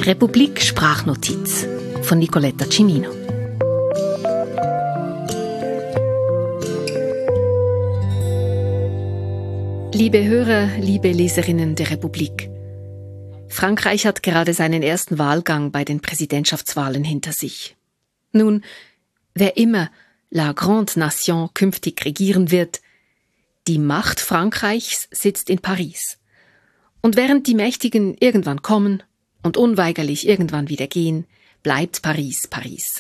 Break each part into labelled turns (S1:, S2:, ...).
S1: Republik Sprachnotiz von Nicoletta Cimino. Liebe Hörer, liebe Leserinnen der Republik. Frankreich hat gerade seinen ersten Wahlgang bei den Präsidentschaftswahlen hinter sich. Nun, wer immer La Grande Nation künftig regieren wird, die Macht Frankreichs sitzt in Paris. Und während die Mächtigen irgendwann kommen und unweigerlich irgendwann wieder gehen, bleibt Paris Paris.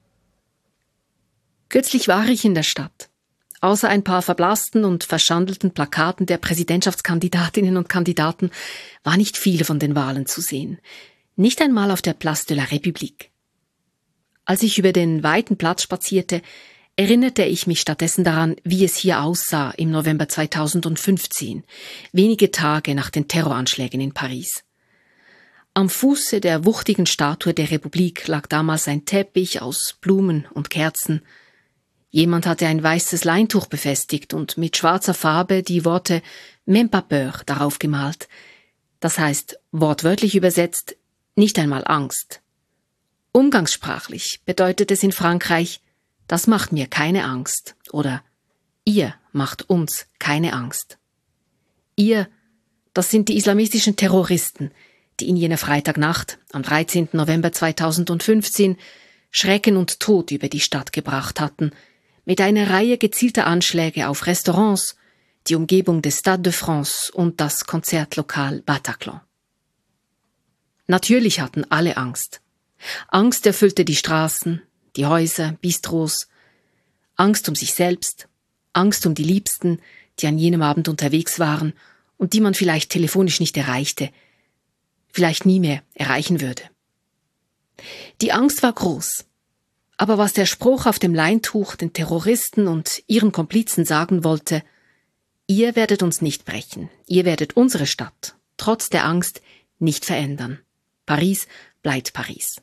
S1: Kürzlich war ich in der Stadt. Außer ein paar verblassten und verschandelten Plakaten der Präsidentschaftskandidatinnen und Kandidaten war nicht viel von den Wahlen zu sehen. Nicht einmal auf der Place de la République. Als ich über den weiten Platz spazierte, erinnerte ich mich stattdessen daran, wie es hier aussah im November 2015, wenige Tage nach den Terroranschlägen in Paris. Am Fuße der wuchtigen Statue der Republik lag damals ein Teppich aus Blumen und Kerzen. Jemand hatte ein weißes Leintuch befestigt und mit schwarzer Farbe die Worte «Même pas peur» darauf gemalt. Das heißt, wortwörtlich übersetzt, nicht einmal Angst. Umgangssprachlich bedeutet es in Frankreich, das macht mir keine Angst oder ihr macht uns keine Angst. Ihr, das sind die islamistischen Terroristen, die in jener Freitagnacht, am 13. November 2015, Schrecken und Tod über die Stadt gebracht hatten, mit einer Reihe gezielter Anschläge auf Restaurants, die Umgebung des Stade de France und das Konzertlokal Bataclan. Natürlich hatten alle Angst. Angst erfüllte die Straßen, die Häuser, Bistros, Angst um sich selbst, Angst um die Liebsten, die an jenem Abend unterwegs waren und die man vielleicht telefonisch nicht erreichte, vielleicht nie mehr erreichen würde. Die Angst war groß. Aber was der Spruch auf dem Leintuch den Terroristen und ihren Komplizen sagen wollte, ihr werdet uns nicht brechen, ihr werdet unsere Stadt, trotz der Angst, nicht verändern. Paris bleibt Paris.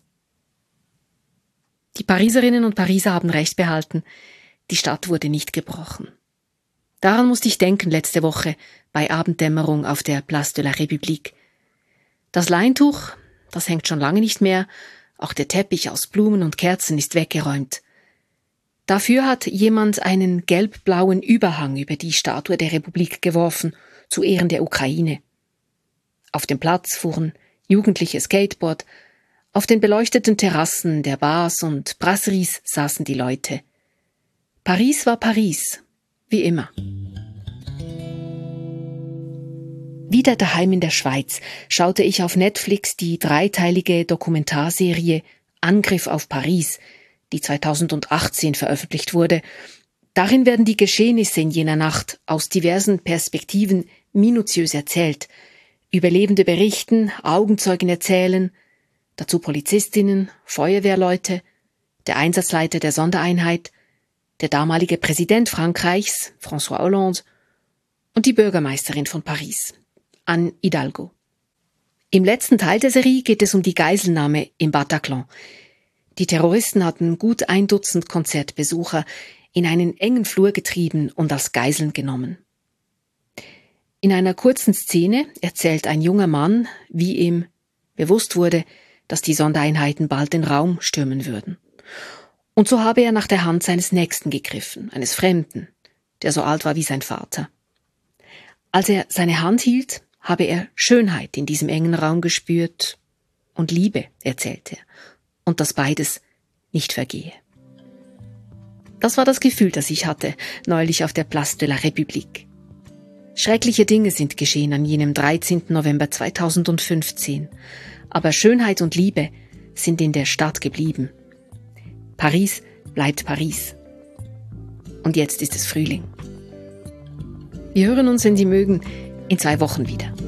S1: Die Pariserinnen und Pariser haben recht behalten, die Stadt wurde nicht gebrochen. Daran musste ich denken letzte Woche bei Abenddämmerung auf der Place de la République. Das Leintuch, das hängt schon lange nicht mehr, auch der Teppich aus Blumen und Kerzen ist weggeräumt. Dafür hat jemand einen gelb-blauen Überhang über die Statue der Republik geworfen, zu Ehren der Ukraine. Auf dem Platz fuhren jugendliche Skateboard, auf den beleuchteten Terrassen der Bars und Brasseries saßen die Leute. Paris war Paris, wie immer. Wieder daheim in der Schweiz schaute ich auf Netflix die dreiteilige Dokumentarserie Angriff auf Paris, die 2018 veröffentlicht wurde. Darin werden die Geschehnisse in jener Nacht aus diversen Perspektiven minutiös erzählt. Überlebende berichten, Augenzeugen erzählen, dazu Polizistinnen, Feuerwehrleute, der Einsatzleiter der Sondereinheit, der damalige Präsident Frankreichs, François Hollande, und die Bürgermeisterin von Paris, Anne Hidalgo. Im letzten Teil der Serie geht es um die Geiselnahme im Bataclan. Die Terroristen hatten gut 1 Dutzend Konzertbesucher in einen engen Flur getrieben und als Geiseln genommen. In einer kurzen Szene erzählt ein junger Mann, wie ihm bewusst wurde, dass die Sondereinheiten bald den Raum stürmen würden. Und so habe er nach der Hand seines Nächsten gegriffen, eines Fremden, der so alt war wie sein Vater. Als er seine Hand hielt, habe er Schönheit in diesem engen Raum gespürt und Liebe, erzählt er, und dass beides nicht vergehe. Das war das Gefühl, das ich hatte, neulich auf der Place de la République. Schreckliche Dinge sind geschehen an jenem 13. November 2015, aber Schönheit und Liebe sind in der Stadt geblieben. Paris bleibt Paris. Und jetzt ist es Frühling. Wir hören uns, wenn Sie mögen, in 2 Wochen wieder.